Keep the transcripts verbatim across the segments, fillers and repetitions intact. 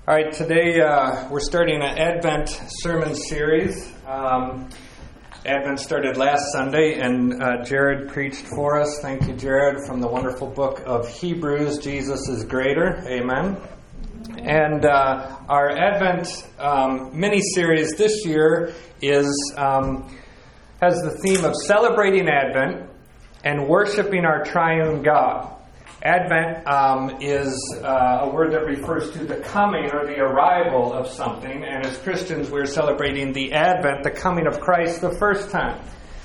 All right, today uh, we're starting an Advent sermon series. Um, Advent started last Sunday, and uh, Jared preached for us. Thank you, Jared, from the wonderful book of Hebrews, Jesus is Greater. Amen. And uh, our Advent um, mini-series this year is um, has the theme of celebrating Advent and worshiping our triune God. Advent um, is uh, a word that refers to the coming or the arrival of something. And as Christians, we're celebrating the Advent, the coming of Christ the first time.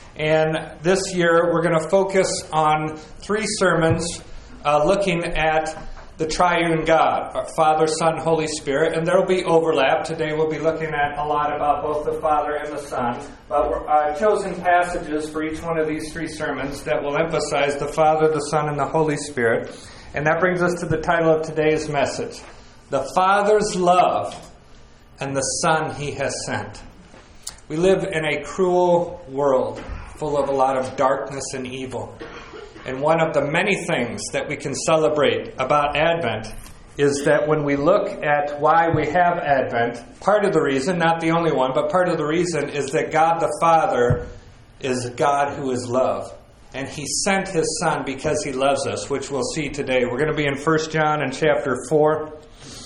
And this year, we're going to focus on three sermons uh, looking at the triune God, our Father, Son, Holy Spirit. And there will be overlap. Today we'll be looking at a lot about both the Father and the Son. But I've uh, chosen passages for each one of these three sermons that will emphasize the Father, the Son, and the Holy Spirit. And that brings us to the title of today's message, The Father's Love and the Son He Has Sent. We live in a cruel world full of a lot of darkness and evil. And one of the many things that we can celebrate about Advent is that when we look at why we have Advent, part of the reason, not the only one, but part of the reason is that God the Father is God who is love. And He sent His Son because He loves us, which we'll see today. We're going to be in First John in chapter four.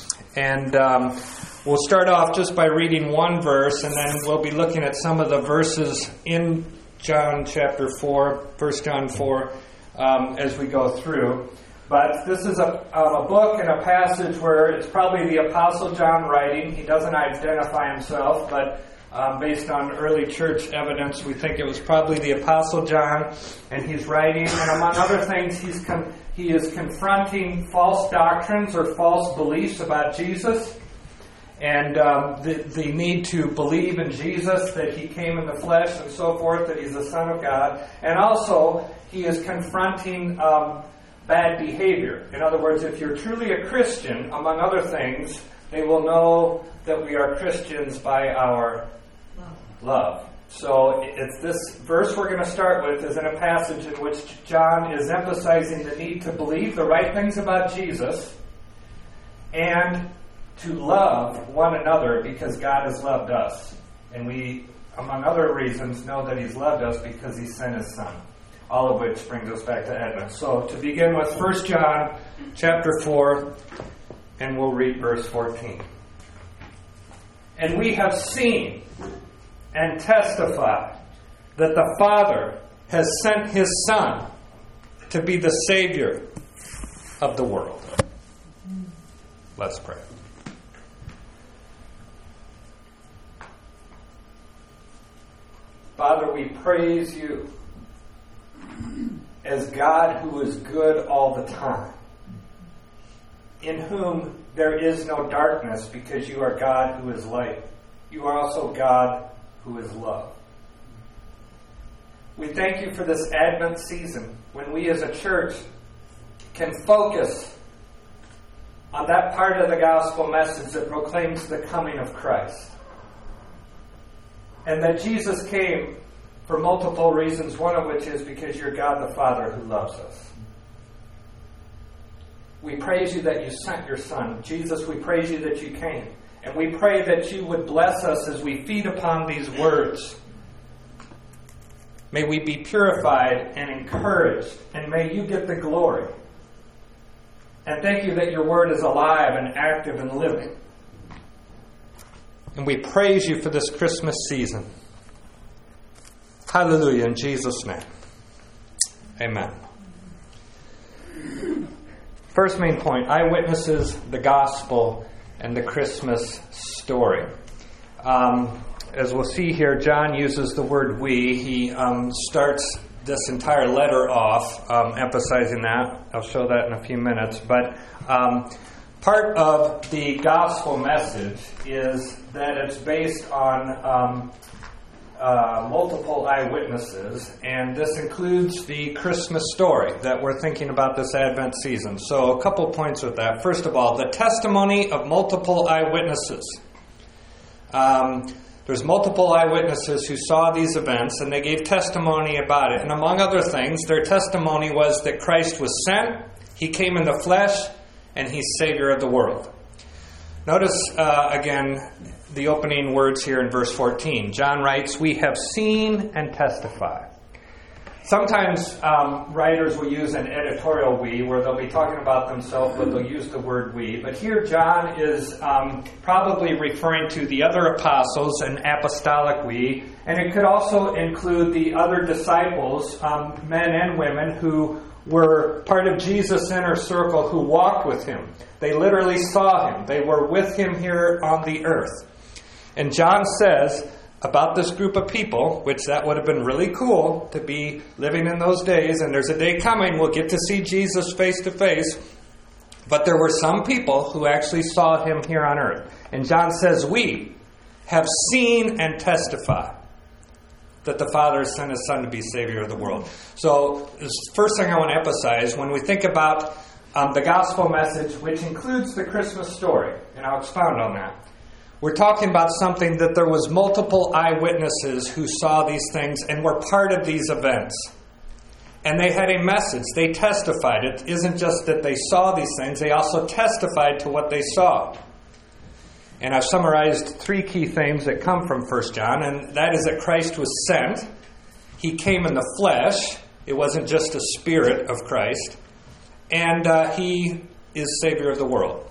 And um, we'll start off just by reading one verse, and then we'll be looking at some of the verses in John chapter four, First John four, Um, as we go through. But this is a, a book and a passage where it's probably the Apostle John writing. He doesn't identify himself, but um, based on early church evidence, we think it was probably the Apostle John, and he's writing, and among other things, he's con- he is confronting false doctrines or false beliefs about Jesus, and um, the, the need to believe in Jesus, that He came in the flesh and so forth, that He's the Son of God. And also, He is confronting um, bad behavior. In other words, if you're truly a Christian, among other things, they will know that we are Christians by our love. So it's this verse we're going to start with is in a passage in which John is emphasizing the need to believe the right things about Jesus and to love one another because God has loved us. And we, among other reasons, know that He's loved us because He sent His Son. All of which brings us back to Advent. So to begin with, First John chapter four, and we'll read verse fourteen. And we have seen and testified that the Father has sent His Son to be the Savior of the world. Let's pray. Father, we praise You as God who is good all the time, in whom there is no darkness, because You are God who is light. You are also God who is love. We thank You for this Advent season, when we as a church can focus on that part of the gospel message that proclaims the coming of Christ. And that Jesus came for multiple reasons, one of which is because You're God the Father who loves us. We praise You that You sent Your Son. Jesus, we praise You that You came. And we pray that You would bless us as we feed upon these words. May we be purified and encouraged, and may You get the glory. And thank You that Your word is alive and active and living. And we praise You for this Christmas season. Hallelujah, in Jesus' name. Amen. First main point, eyewitnesses, the gospel, and the Christmas story. Um, as we'll see here, John uses the word we. He um, starts this entire letter off, um, emphasizing that. I'll show that in a few minutes. But um, part of the gospel message is that it's based on Um, Uh, multiple eyewitnesses, and this includes the Christmas story that we're thinking about this Advent season. So a couple points with that. First of all, the testimony of multiple eyewitnesses. Um, there's multiple eyewitnesses who saw these events, and they gave testimony about it. And among other things, their testimony was that Christ was sent, He came in the flesh, and He's Savior of the world. Notice, uh, again, the opening words here in verse fourteen. John writes, "We have seen and testify." Sometimes um, writers will use an editorial we, where they'll be talking about themselves, but they'll use the word we. But here John is um, probably referring to the other apostles, an apostolic we, and it could also include the other disciples, um, men and women, who were part of Jesus' inner circle, who walked with him. They literally saw him. They were with him here on the earth. And John says about this group of people, which that would have been really cool to be living in those days, and there's a day coming we'll get to see Jesus face to face, but there were some people who actually saw him here on earth. And John says, "We have seen and testify that the Father has sent his Son to be Savior of the world." So, the first thing I want to emphasize, when we think about um, the gospel message, which includes the Christmas story, and I'll expound on that, we're talking about something that there was multiple eyewitnesses who saw these things and were part of these events. And they had a message. They testified. It isn't just that they saw these things, they also testified to what they saw. And I've summarized three key themes that come from First John, and that is that Christ was sent. He came in the flesh. It wasn't just a spirit of Christ. And uh, he is Savior of the world.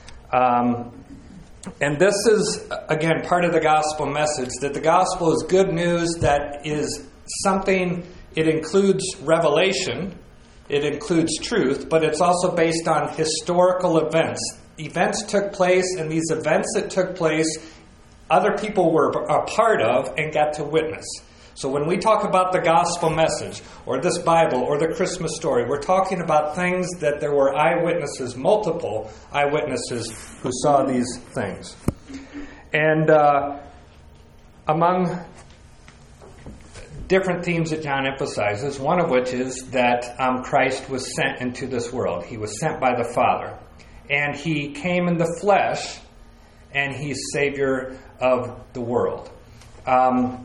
Um, and this is, again, part of the gospel message, that the gospel is good news that is something, it includes revelation, it includes truth, but it's also based on historical events. Events took place, and these events that took place, other people were a part of and got to witness. So when we talk about the gospel message, or this Bible, or the Christmas story, we're talking about things that there were eyewitnesses, multiple eyewitnesses, who saw these things. And uh, among different themes that John emphasizes, one of which is that um, Christ was sent into this world. He was sent by the Father. And he came in the flesh, and he's Savior of the world. Um,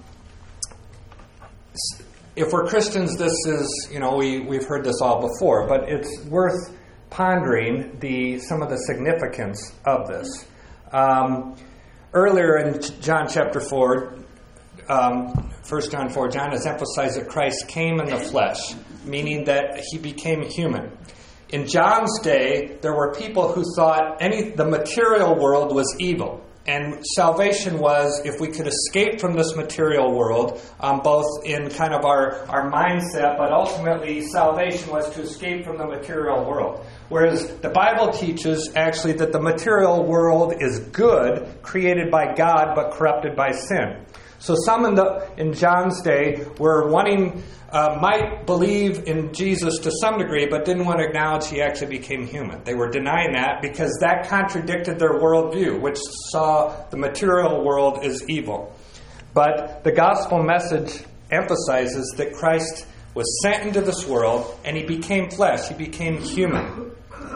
if we're Christians, this is, you know, we, we've heard this all before, but it's worth pondering the some of the significance of this. Um, earlier in John chapter four, um, First John four, John has emphasized that Christ came in the flesh, meaning that he became human. In John's day, there were people who thought any the material world was evil. And salvation was if we could escape from this material world, um, both in kind of our, our mindset, but ultimately salvation was to escape from the material world. Whereas the Bible teaches actually that the material world is good, created by God, but corrupted by sin. So some in the in John's day were wanting, uh, might believe in Jesus to some degree, but didn't want to acknowledge he actually became human. They were denying that because that contradicted their worldview, which saw the material world as evil. But the gospel message emphasizes that Christ was sent into this world, and he became flesh. He became human.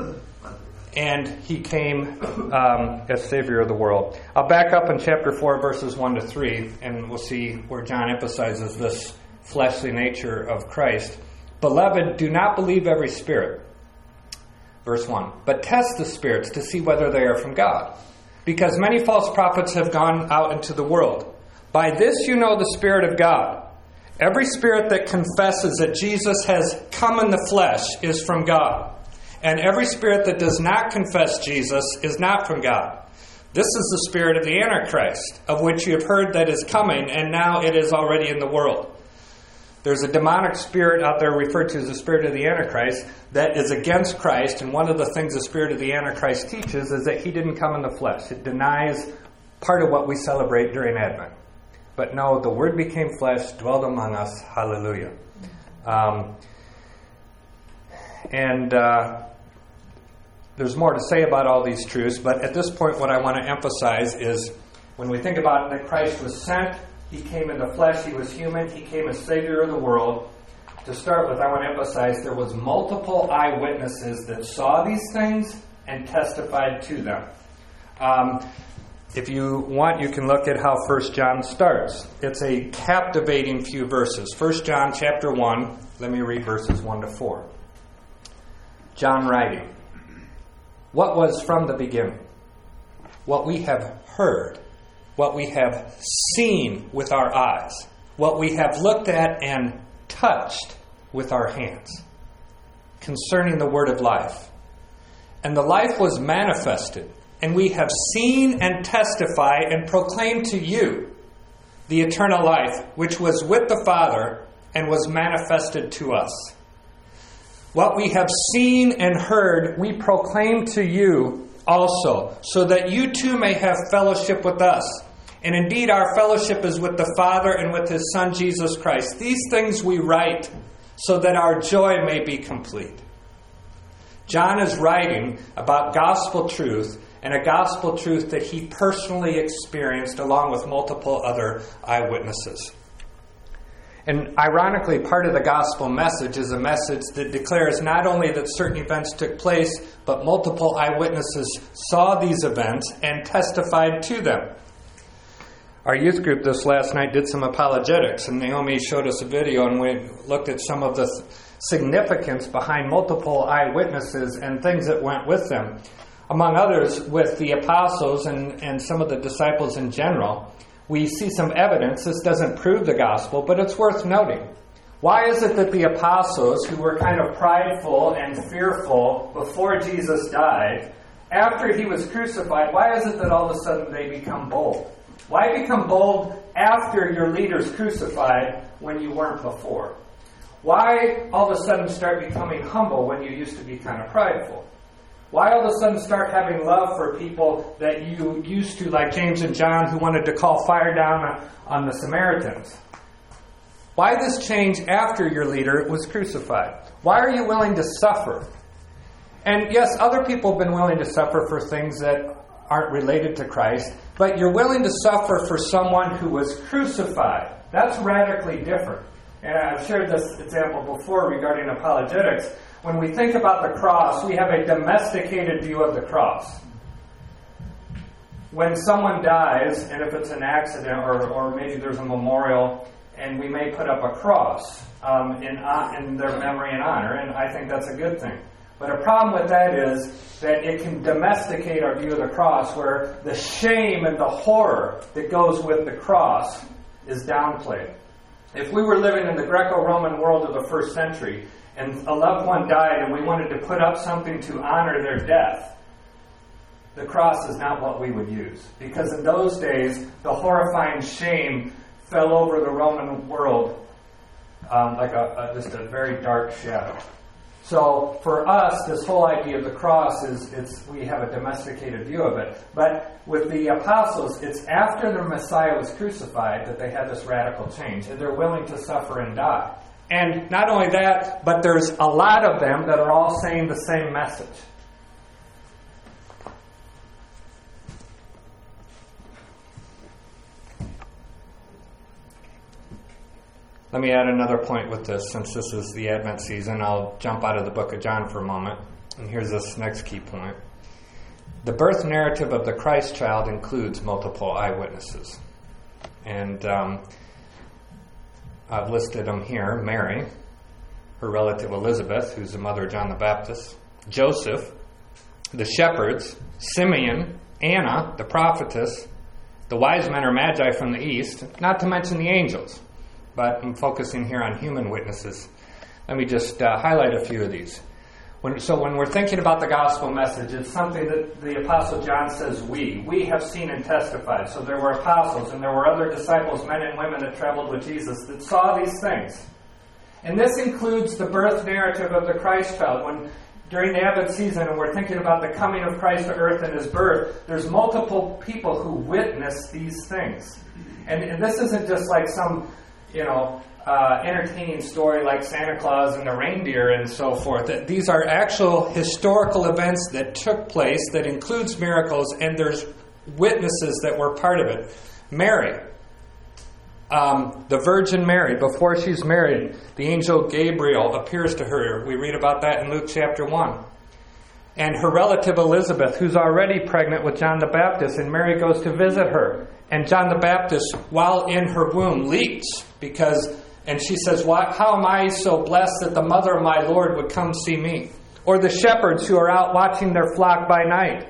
And he came um, as Savior of the world. I'll back up in chapter four, verses one to three, and we'll see where John emphasizes this fleshly nature of Christ. "Beloved, do not believe every spirit." Verse one. "But test the spirits to see whether they are from God. Because many false prophets have gone out into the world. By this you know the Spirit of God. Every spirit that confesses that Jesus has come in the flesh is from God. And every spirit that does not confess Jesus is not from God. This is the spirit of the Antichrist, of which you have heard that is coming, and now it is already in the world." There's a demonic spirit out there referred to as the spirit of the Antichrist that is against Christ, and one of the things the spirit of the Antichrist teaches is that he didn't come in the flesh. It denies part of what we celebrate during Advent. But no, the Word became flesh, dwelled among us. Hallelujah. Um, and... Uh, There's more to say about all these truths, but at this point what I want to emphasize is when we think about that Christ was sent, he came in the flesh, he was human, he came as Savior of the world. To start with, I want to emphasize there was multiple eyewitnesses that saw these things and testified to them. Um, if you want, you can look at how First John starts. It's a captivating few verses. First John chapter one, let me read verses one to four. John writing, "What was from the beginning, what we have heard, what we have seen with our eyes, what we have looked at and touched with our hands concerning the word of life. And the life was manifested, and we have seen and testify and proclaim to you the eternal life, which was with the Father and was manifested to us. What we have seen and heard, we proclaim to you also, so that you too may have fellowship with us. And indeed, our fellowship is with the Father and with His Son, Jesus Christ. These things we write so that our joy may be complete. John is writing about gospel truth, and a gospel truth that he personally experienced along with multiple other eyewitnesses. And ironically, part of the gospel message is a message that declares not only that certain events took place, but multiple eyewitnesses saw these events and testified to them. Our youth group this last night did some apologetics, and Naomi showed us a video, and we looked at some of the significance behind multiple eyewitnesses and things that went with them. Among others, with the apostles and, and some of the disciples in general, we see some evidence. This doesn't prove the gospel, but it's worth noting. Why is it that the apostles, who were kind of prideful and fearful before Jesus died, after he was crucified, why is it that all of a sudden they become bold? Why become bold after your leader's crucified when you weren't before? Why all of a sudden start becoming humble when you used to be kind of prideful? Why all of a sudden start having love for people that you used to, like James and John, who wanted to call fire down on, on the Samaritans? Why this change after your leader was crucified? Why are you willing to suffer? And yes, other people have been willing to suffer for things that aren't related to Christ, but you're willing to suffer for someone who was crucified. That's radically different. And I've shared this example before regarding apologetics. When we think about the cross, we have a domesticated view of the cross. When someone dies, and if it's an accident or, or maybe there's a memorial, and we may put up a cross um, in, in their memory and honor, and I think that's a good thing. But a problem with that is that it can domesticate our view of the cross, where the shame and the horror that goes with the cross is downplayed. If we were living in the Greco-Roman world of the first century, and a loved one died and we wanted to put up something to honor their death, the cross is not what we would use. Because in those days, the horrifying shame fell over the Roman world um, like a, a, just a very dark shadow. So for us, this whole idea of the cross is it's we have a domesticated view of it. But with the apostles, it's after the Messiah was crucified that they had this radical change. And they're willing to suffer and die. And not only that, but there's a lot of them that are all saying the same message. Let me add another point with this. Since this is the Advent season, I'll jump out of the book of John for a moment. And here's this next key point. The birth narrative of the Christ child includes multiple eyewitnesses. And um, I've listed them here. Mary, her relative Elizabeth, who's the mother of John the Baptist, Joseph, the shepherds, Simeon, Anna, the prophetess, the wise men or magi from the east, not to mention the angels. But I'm focusing here on human witnesses. Let me just uh, highlight a few of these. When, so when we're thinking about the gospel message, it's something that the Apostle John says we. We have seen and testified. So there were apostles and there were other disciples, men and women that traveled with Jesus that saw these things. And this includes the birth narrative of the Christ child. When during the Advent season and we're thinking about the coming of Christ to earth and His birth, there's multiple people who witness these things. And, and this isn't just like some, you know, Uh, entertaining story like Santa Claus and the reindeer and so forth. That these are actual historical events that took place that includes miracles, and there's witnesses that were part of it. Mary, um, the Virgin Mary, before she's married, the angel Gabriel appears to her. We read about that in Luke chapter one. And her relative Elizabeth, who's already pregnant with John the Baptist, and Mary goes to visit her. And John the Baptist, while in her womb, leaps because... And she says, "Why? How am I so blessed that the mother of my Lord would come see me?" Or the shepherds who are out watching their flock by night.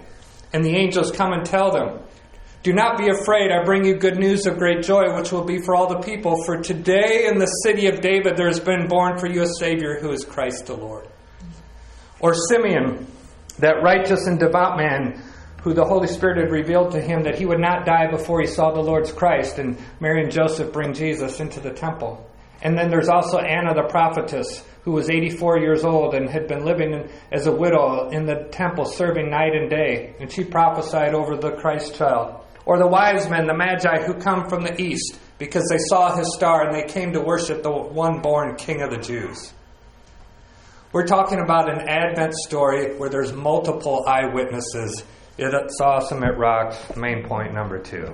And the angels come and tell them, "Do not be afraid, I bring you good news of great joy, which will be for all the people. For today in the city of David there has been born for you a Savior who is Christ the Lord." Or Simeon, that righteous and devout man, who the Holy Spirit had revealed to him that he would not die before he saw the Lord's Christ, and Mary and Joseph bring Jesus into the temple. And then there's also Anna the prophetess, who was eighty-four years old and had been living in, as a widow in the temple, serving night and day. And she prophesied over the Christ child. Or the wise men, the Magi, who come from the east, because they saw his star and they came to worship the one born King of the Jews. We're talking about an Advent story where there's multiple eyewitnesses. It's awesome, it rocks. Main point number two.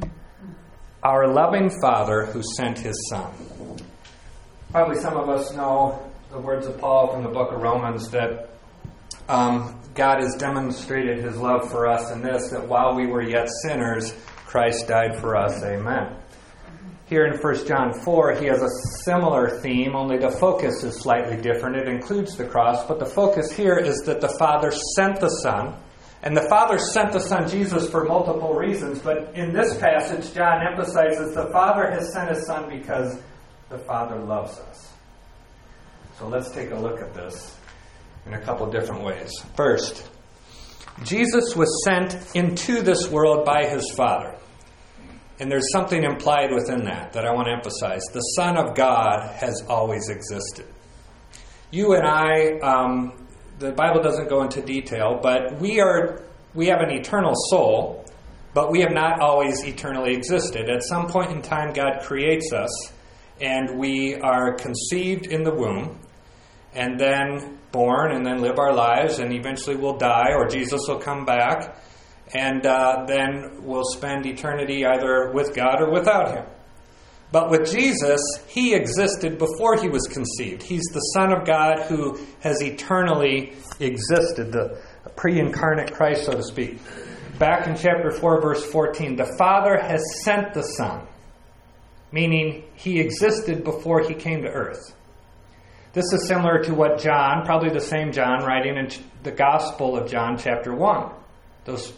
Our loving Father who sent his Son. Probably some of us know the words of Paul from the book of Romans that um, God has demonstrated his love for us in this, that while we were yet sinners, Christ died for us. Amen. Here in First John four, he has a similar theme, only the focus is slightly different. It includes the cross, but the focus here is that the Father sent the Son. And the Father sent the Son Jesus for multiple reasons, but in this passage, John emphasizes the Father has sent his Son because the Father loves us. So let's take a look at this in a couple different ways. First, Jesus was sent into this world by his Father. And there's something implied within that that I want to emphasize. The Son of God has always existed. You and I, um, the Bible doesn't go into detail, but we are we have an eternal soul, but we have not always eternally existed. At some point in time, God creates us, and we are conceived in the womb, and then born, and then live our lives, and eventually we'll die, or Jesus will come back, and uh, then we'll spend eternity either with God or without him. But with Jesus, he existed before he was conceived. He's the Son of God who has eternally existed, the pre-incarnate Christ, so to speak. Back in chapter four, verse fourteen, the Father has sent the Son, meaning he existed before he came to earth. This is similar to what John, probably the same John, writing in the Gospel of John, chapter one. Those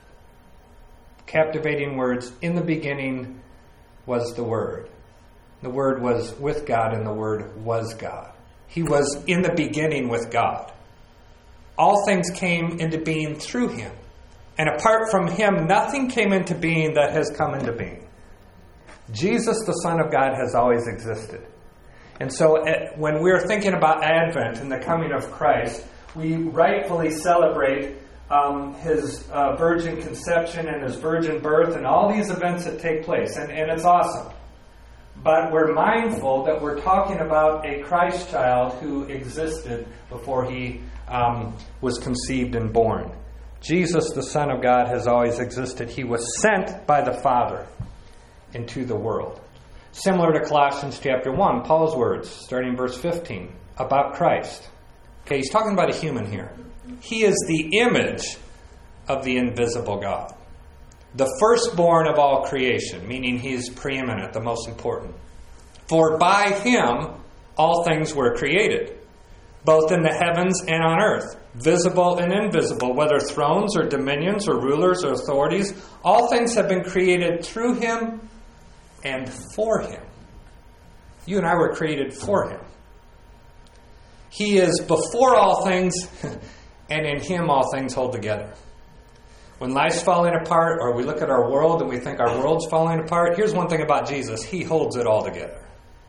captivating words, "In the beginning was the Word. The Word was with God, and the Word was God." He was in the beginning with God. All things came into being through him. And apart from him, nothing came into being that has come into being. Jesus, the Son of God, has always existed. And so when we're thinking about Advent and the coming of Christ, we rightfully celebrate um, his uh, virgin conception and his virgin birth and all these events that take place. And, and it's awesome. But we're mindful that we're talking about a Christ child who existed before he um, was conceived and born. Jesus, the Son of God, has always existed. He was sent by the Father into the world. Similar to Colossians chapter one, Paul's words, starting verse fifteen, about Christ. Okay, he's talking about a human here. He is the image of the invisible God. The firstborn of all creation, meaning he is preeminent, the most important. For by him all things were created, both in the heavens and on earth, visible and invisible, whether thrones or dominions or rulers or authorities. All things have been created through him and for him. You and I were created for him. He is before all things, and in him all things hold together. When life's falling apart, or we look at our world and we think our world's falling apart, here's one thing about Jesus. He holds it all together.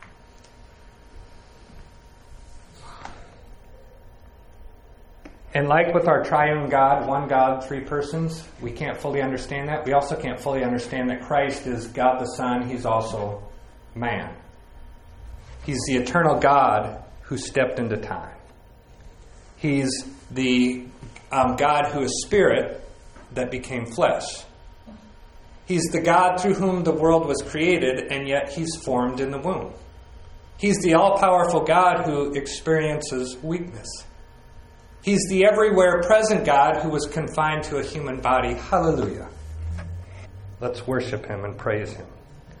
And like with our triune God, one God, three persons, we can't fully understand that. We also can't fully understand that Christ is God the Son. He's also man. He's the eternal God who stepped into time. He's the um, God who is spirit that became flesh. He's the God through whom the world was created, and yet he's formed in the womb. He's the all-powerful God who experiences weakness. He's the everywhere present God who was confined to a human body. Hallelujah. Let's worship him and praise him.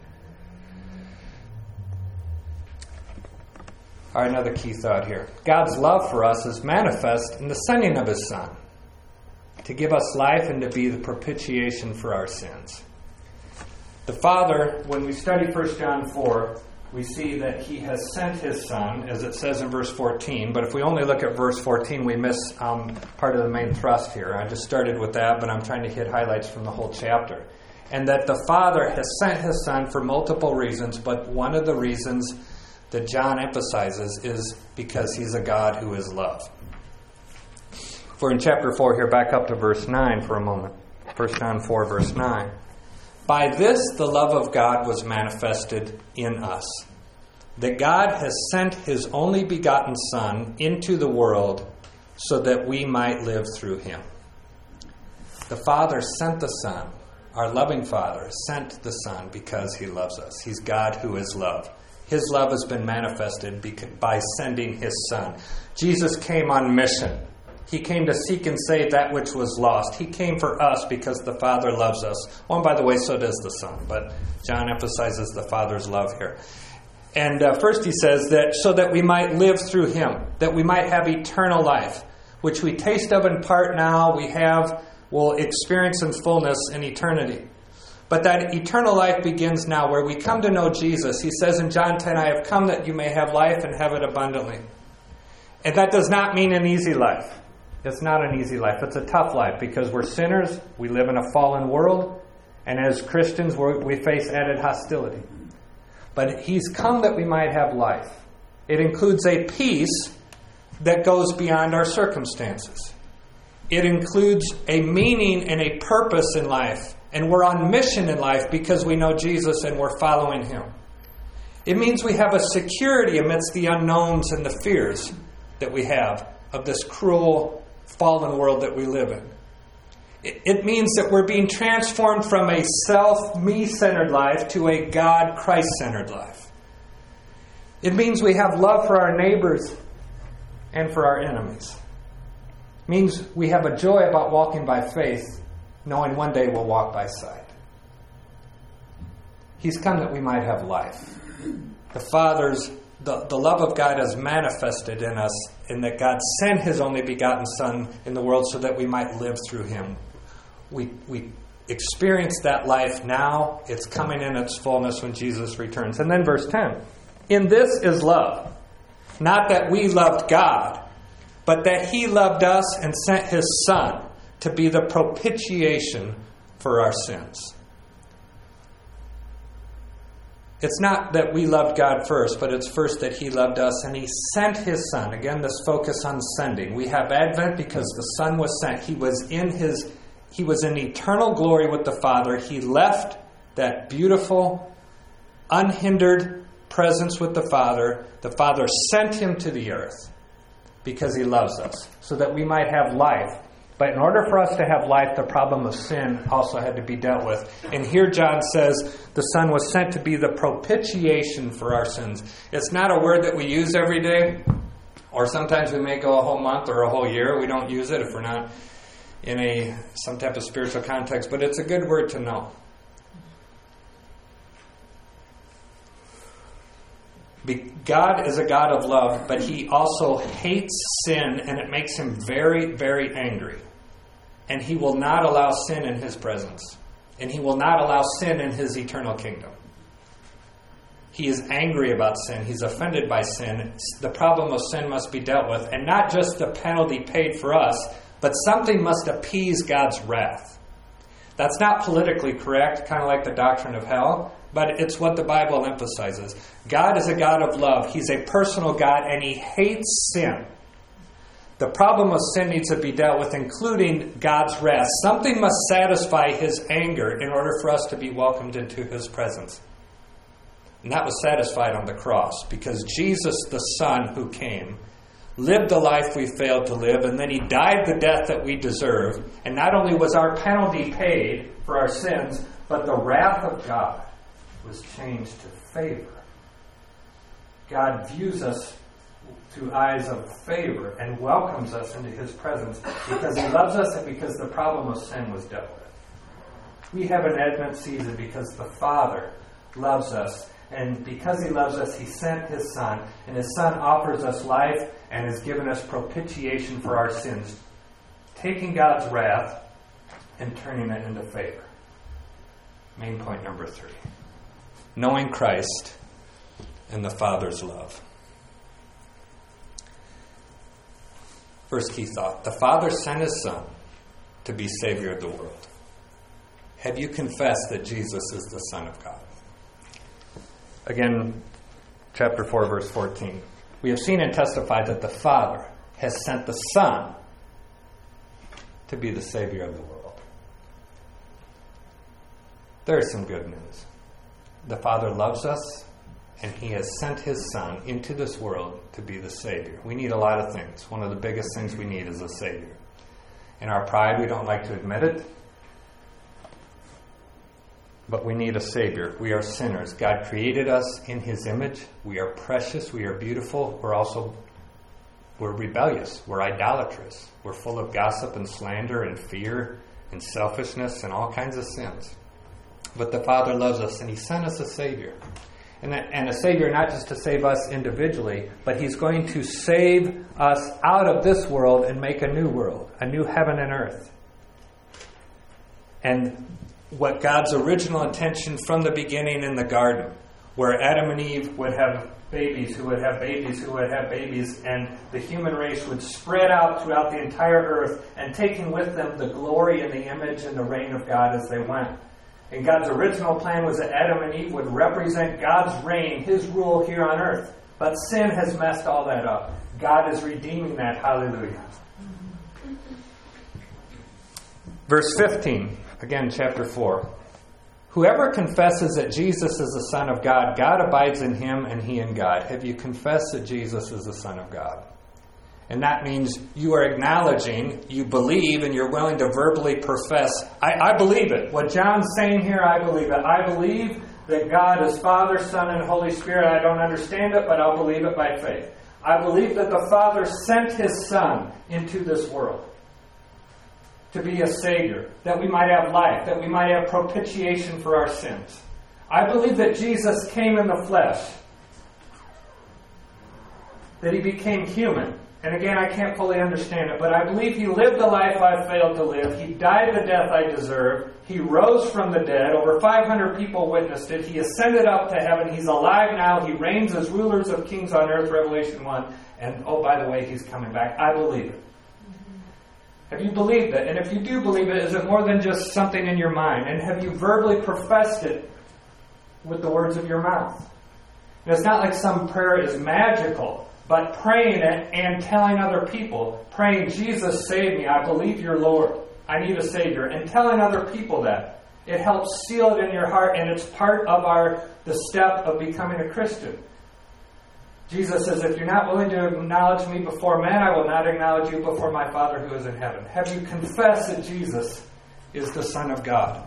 All right, another key thought here. God's love for us is manifest in the sending of his Son. to give us life and to be the propitiation for our sins. The Father, when we study First John four, we see that He has sent His Son, as it says in verse fourteen. But if we only look at verse fourteen, we miss um, part of the main thrust here. I just started with that, but I'm trying to hit highlights from the whole chapter. And that the Father has sent His Son for multiple reasons, but one of the reasons that John emphasizes is because He's a God who is love. For in chapter four here, back up to verse nine for a moment. First John four, verse nine. By this the love of God was manifested in us, that God has sent His only begotten Son into the world so that we might live through Him. The Father sent the Son. Our loving Father sent the Son because He loves us. He's God who is love. His love has been manifested by sending His Son. Jesus came on mission. He came to seek and save that which was lost. He came for us because the Father loves us. Oh, and by the way, so does the Son. But John emphasizes the Father's love here. And uh, first he says that so that we might live through Him, that we might have eternal life, which we taste of in part now, we have, will experience in fullness in eternity. But that eternal life begins now, where we come to know Jesus. He says in John ten, I have come that you may have life and have it abundantly. And that does not mean an easy life. It's not an easy life. It's a tough life because we're sinners. We live in a fallen world. And as Christians, we're, we face added hostility. But He's come that we might have life. It includes a peace that goes beyond our circumstances. It includes a meaning and a purpose in life. And we're on mission in life because we know Jesus and we're following Him. It means we have a security amidst the unknowns and the fears that we have of this cruel, fallen world that we live in. It means that we're being transformed from a self, me-centered life to a God, Christ-centered life. It means we have love for our neighbors and for our enemies. It means we have a joy about walking by faith, knowing one day we'll walk by sight. He's come that we might have life. The Father's The, the love of God is manifested in us in that God sent His only begotten Son in the world so that we might live through Him. We, we experience that life now. It's coming in its fullness when Jesus returns. And then verse ten. In this is love. Not that we loved God, but that He loved us and sent His Son to be the propitiation for our sins. It's not that we loved God first, but it's first that He loved us and He sent His Son. Again, this focus on sending. We have Advent because the Son was sent. He was in His, He was in eternal glory with the Father. He left that beautiful, unhindered presence with the Father. The Father sent Him to the earth because He loves us, so that we might have life. But in order for us to have life, the problem of sin also had to be dealt with. And here John says the Son was sent to be the propitiation for our sins. It's not a word that we use every day, or sometimes we may go a whole month or a whole year. We don't use it if we're not in a some type of spiritual context, but it's a good word to know. God is a God of love, but He also hates sin, and it makes Him very, very angry. And He will not allow sin in His presence. And He will not allow sin in His eternal kingdom. He is angry about sin. He's offended by sin. The problem of sin must be dealt with. And not just the penalty paid for us, but something must appease God's wrath. That's not politically correct, kind of like the doctrine of hell, but it's what the Bible emphasizes. God is a God of love. He's a personal God, and He hates sin. The problem of sin needs to be dealt with, including God's wrath. Something must satisfy His anger in order for us to be welcomed into His presence. And that was satisfied on the cross, because Jesus, the Son who came, lived the life we failed to live, and then He died the death that we deserve. And not only was our penalty paid for our sins, but the wrath of God was changed to favor. God views us through eyes of favor and welcomes us into His presence because He loves us and because the problem of sin was dealt with. We have an Advent season because the Father loves us, and because He loves us, He sent His Son, and His Son offers us life and has given us propitiation for our sins. taking God's wrath and turning it into favor. Main point number three. Knowing Christ and the Father's love. First key thought. The Father sent His Son to be Savior of the world. Have you confessed that Jesus is the Son of God? Again, chapter four, verse fourteen. We have seen and testified that the Father has sent the Son to be the Savior of the world. There is some good news. The Father loves us, and He has sent His Son into this world to be the Savior. We need a lot of things. One of the biggest things we need is a Savior. In our pride, we don't like to admit it, but we need a Savior. We are sinners. God created us in His image. We are precious. We are beautiful. We're also we're rebellious. We're idolatrous. We're full of gossip and slander and fear and selfishness and all kinds of sins. But the Father loves us, and He sent us a Savior. And, that, and a Savior not just to save us individually, but He's going to save us out of this world and make a new world, a new heaven and earth. And what God's original intention from the beginning in the garden, where Adam and Eve would have babies who would have babies who would have babies, and the human race would spread out throughout the entire earth, and taking with them the glory and the image and the reign of God as they went. And God's original plan was that Adam and Eve would represent God's reign, His rule here on earth. But sin has messed all that up. God is redeeming that. Hallelujah. Verse fifteen, again, chapter four. Whoever confesses that Jesus is the Son of God, God abides in him and he in God. Have you confessed that Jesus is the Son of God? And that means you are acknowledging, you believe, and you're willing to verbally profess, I, I believe it. What John's saying here, I believe it. I believe that God is Father, Son, and Holy Spirit. I don't understand it, but I'll believe it by faith. I believe that the Father sent His Son into this world to be a Savior, that we might have life, that we might have propitiation for our sins. I believe that Jesus came in the flesh, that He became human. And again, I can't fully understand it, but I believe He lived the life I failed to live. He died the death I deserve. He rose from the dead. Over five hundred people witnessed it. He ascended up to heaven. He's alive now. He reigns as rulers of kings on earth, Revelation one. And oh, by the way, He's coming back. I believe it. Have you believed it? And if you do believe it, is it more than just something in your mind? And have you verbally professed it with the words of your mouth? And it's not like some prayer is magical, but praying it and telling other people, praying, Jesus, save me, I believe You're Lord, I need a Savior, and telling other people that. It helps seal it in your heart, and it's part of our the step of becoming a Christian. Jesus says, if you're not willing to acknowledge me before men, I will not acknowledge you before my Father who is in heaven. Have you confessed that Jesus is the Son of God?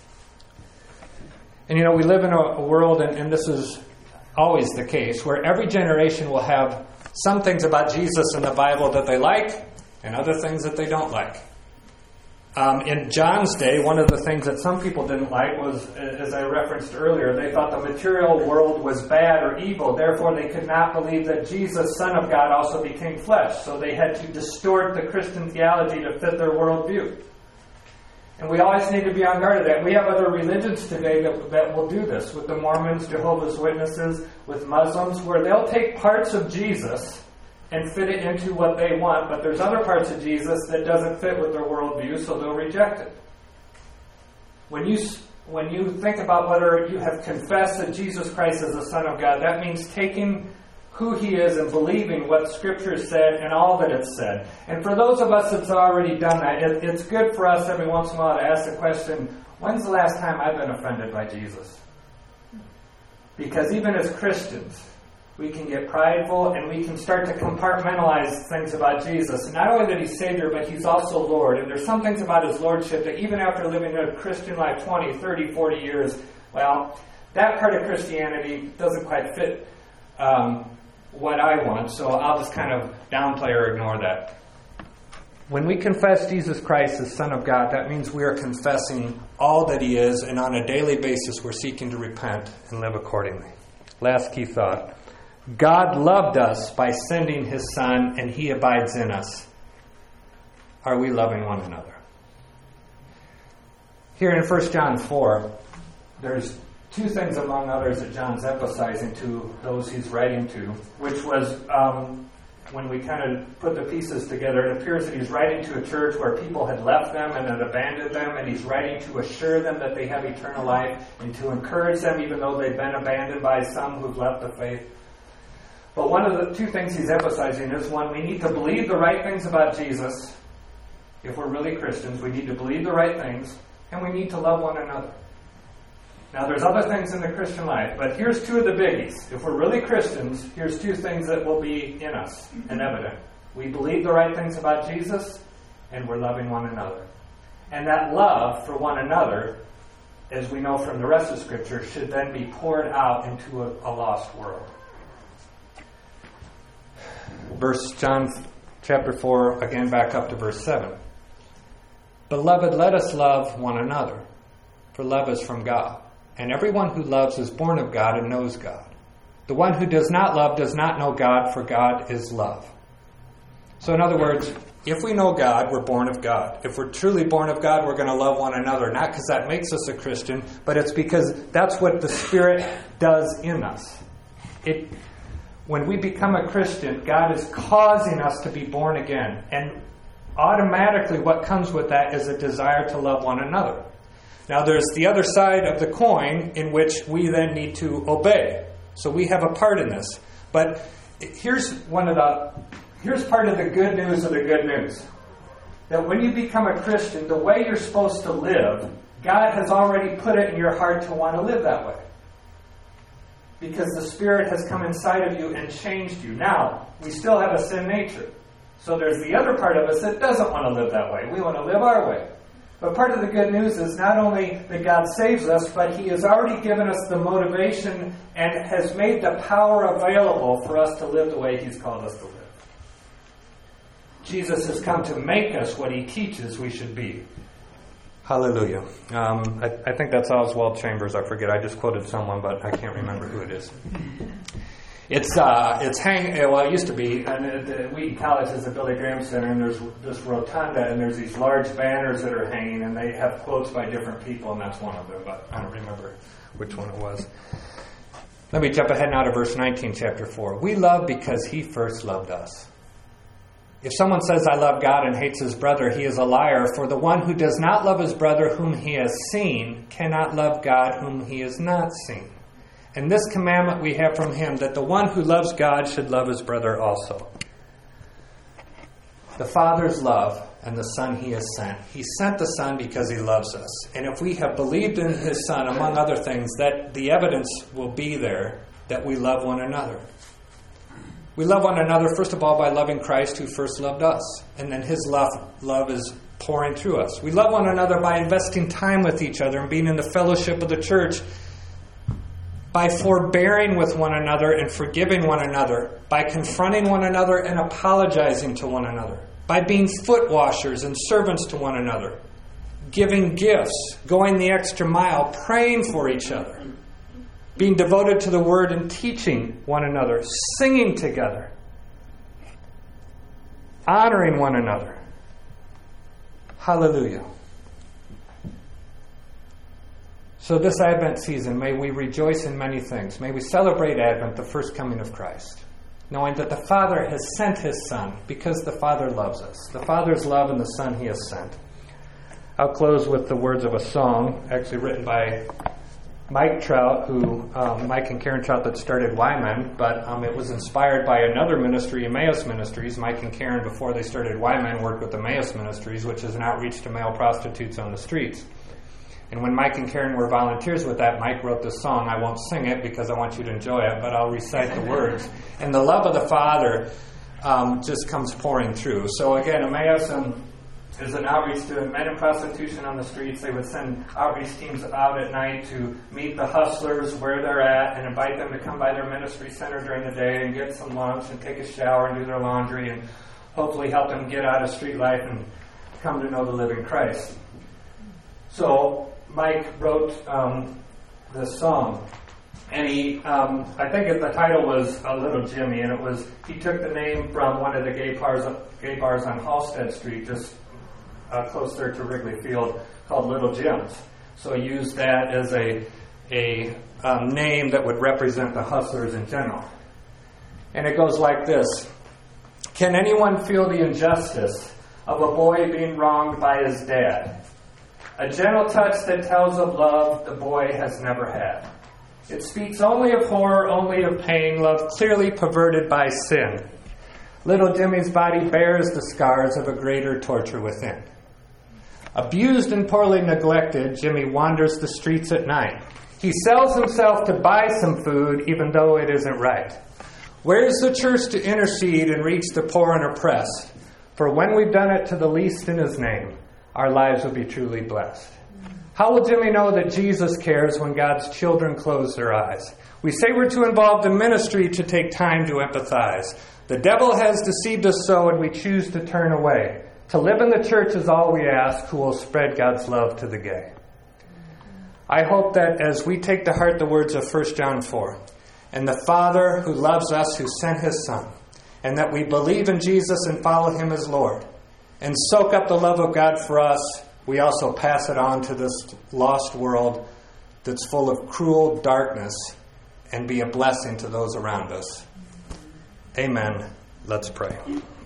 And you know, we live in a world, and, and this is always the case, where every generation will have some things about Jesus in the Bible that they like, and other things that they don't like. Um, in John's day, one of the things that some people didn't like was, as I referenced earlier, they thought the material world was bad or evil. Therefore, they could not believe that Jesus, Son of God, also became flesh. So they had to distort the Christian theology to fit their worldview. And we always need to be on guard of that. We have other religions today that, that will do this, with the Mormons, Jehovah's Witnesses, with Muslims, where they'll take parts of Jesus and fit it into what they want, but there's other parts of Jesus that doesn't fit with their worldview, so they'll reject it. When you when you think about whether you have confessed that Jesus Christ is the Son of God, that means taking who He is and believing what Scripture said and all that it said. And for those of us that's already done that, it, it's good for us every once in a while to ask the question, when's the last time I've been offended by Jesus? Because even as Christians, we can get prideful and we can start to compartmentalize things about Jesus. And not only that He's Savior, but He's also Lord. And there's some things about His Lordship that even after living a Christian life twenty, thirty, forty years, well, that part of Christianity doesn't quite fit um, what I want. So I'll just kind of downplay or ignore that. When we confess Jesus Christ as Son of God, that means we are confessing all that He is, and on a daily basis we're seeking to repent and live accordingly. Last key thought. God loved us by sending His Son, and He abides in us. are we loving one another? Here in First John four, there's two things among others that John's emphasizing to those he's writing to, which was um, when we kind of put the pieces together, it appears that he's writing to a church where people had left them and had abandoned them, and he's writing to assure them that they have eternal life and to encourage them even though they've been abandoned by some who've left the faith. But one of the two things he's emphasizing is, one, we need to believe the right things about Jesus. If we're really Christians, we need to believe the right things, and we need to love one another. Now, there's other things in the Christian life, but here's two of the biggies. If we're really Christians, here's two things that will be in us and evident. We believe the right things about Jesus, and we're loving one another. And that love for one another, as we know from the rest of Scripture, should then be poured out into a, a lost world. Verse John chapter four, again back up to verse seven. Beloved, let us love one another, for love is from God. And everyone who loves is born of God and knows God. The one who does not love does not know God, for God is love. So in other words, if we know God, we're born of God. If we're truly born of God, we're going to love one another. Not because that makes us a Christian, but it's because that's what the Spirit does in us. It, when we become a Christian, God is causing us to be born again. And automatically what comes with that is a desire to love one another. Now there's the other side of the coin in which we then need to obey. So we have a part in this. But here's one of the here's part of the good news of the good news. That when you become a Christian, the way you're supposed to live, God has already put it in your heart to want to live that way. Because the Spirit has come inside of you and changed you. Now, we still have a sin nature. So there's the other part of us that doesn't want to live that way. We want to live our way. But part of the good news is not only that God saves us, but He has already given us the motivation and has made the power available for us to live the way He's called us to live. Jesus has come to make us what He teaches we should be. Hallelujah. Um, I, I think that's Oswald Chambers. I forget. I just quoted someone, but I can't remember who it is. It's uh, it's hang. Well, it used to be. And uh, Wheaton College is the Billy Graham Center, and there's this rotunda, and there's these large banners that are hanging, and they have quotes by different people, and that's one of them. But I don't remember which one it was. Let me jump ahead now to verse nineteen, chapter four. We love because He first loved us. If someone says, I love God and hates his brother, he is a liar. For the one who does not love his brother whom he has seen cannot love God whom he has not seen. And this commandment we have from Him, that the one who loves God should love his brother also. The Father's love and the Son He has sent. He sent the Son because He loves us. And if we have believed in His Son, among other things, that the evidence will be there that we love one another. We love one another, first of all, by loving Christ who first loved us. And then His love, love is pouring through us. We love one another by investing time with each other and being in the fellowship of the church, by forbearing with one another and forgiving one another, by confronting one another and apologizing to one another, by being foot washers and servants to one another, giving gifts, going the extra mile, praying for each other, being devoted to the Word and teaching one another, singing together, honoring one another. Hallelujah. So this Advent season, may we rejoice in many things. May we celebrate Advent, the first coming of Christ, knowing that the Father has sent His Son because the Father loves us. The Father's love and the Son He has sent. I'll close with the words of a song, actually written by Mike Trout, who um, Mike and Karen Trout that started Wyman, but um, it was inspired by another ministry, Emmaus Ministries. Mike and Karen, before they started Wyman, worked with Emmaus Ministries, which is an outreach to male prostitutes on the streets. And when Mike and Karen were volunteers with that, Mike wrote this song. I won't sing it because I want you to enjoy it, but I'll recite the words. And the love of the Father um, just comes pouring through. So again, Emmaus um, is an outreach to men in prostitution on the streets. They would send outreach teams out at night to meet the hustlers where they're at and invite them to come by their ministry center during the day and get some lunch and take a shower and do their laundry and hopefully help them get out of street life and come to know the living Christ. So Mike wrote um, this song, and he, um, I think the title was A Little Jimmy, and it was, he took the name from one of the gay bars, gay bars on Halstead Street, just uh, closer to Wrigley Field called Little Jim's. So he used that as a, a um, name that would represent the hustlers in general. And it goes like this. Can anyone feel the injustice of a boy being wronged by his dad? A gentle touch that tells of love the boy has never had. It speaks only of horror, only of pain, love clearly perverted by sin. Little Jimmy's body bears the scars of a greater torture within. Abused and poorly neglected, Jimmy wanders the streets at night. He sells himself to buy some food, even though it isn't right. Where's the church to intercede and reach the poor and oppressed? For when we've done it to the least in his name, our lives will be truly blessed. How will Jimmy know that Jesus cares when God's children close their eyes? We say we're too involved in ministry to take time to empathize. The devil has deceived us so, and we choose to turn away. To live in the church is all we ask, who will spread God's love to the gay. I hope that as we take to heart the words of First John four, and the Father who loves us, who sent his Son, and that we believe in Jesus and follow him as Lord, and soak up the love of God for us, we also pass it on to this lost world that's full of cruel darkness and be a blessing to those around us. Amen. Let's pray.